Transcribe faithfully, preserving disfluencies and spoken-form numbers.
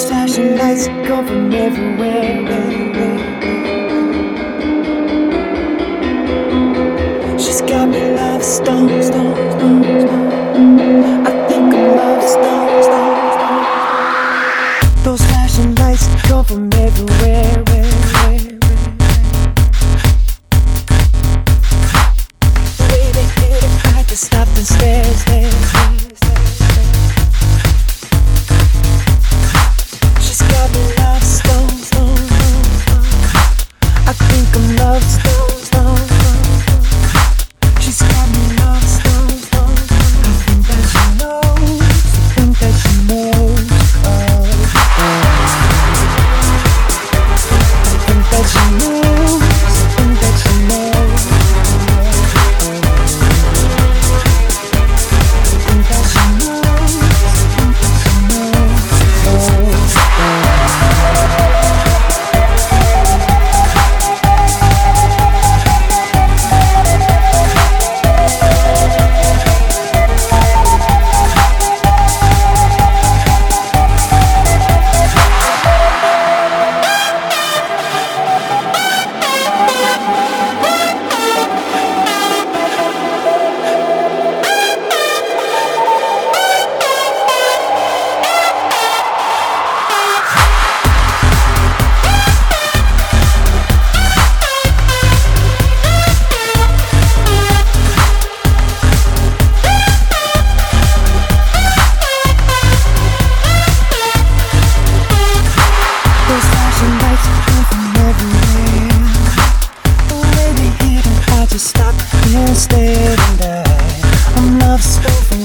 Those flashing lights come from everywhere. She's got me love stone, stone, stone, stone. I think I'm love stone, stone, stone. Those flashing lights come from everywhere. The way they hit it, I had to stop and stare, stare, stare, stare. She's got me love stone, stone, stone. I think I'm love stone, stone, stone. She's got me love stone, stone, stone. I think that she knows, I think that she knows. Oh, I think that she knows, I think that she knows. I think that she knows, I think that she knows. Oh, stop and stare and die. I'm love spoken.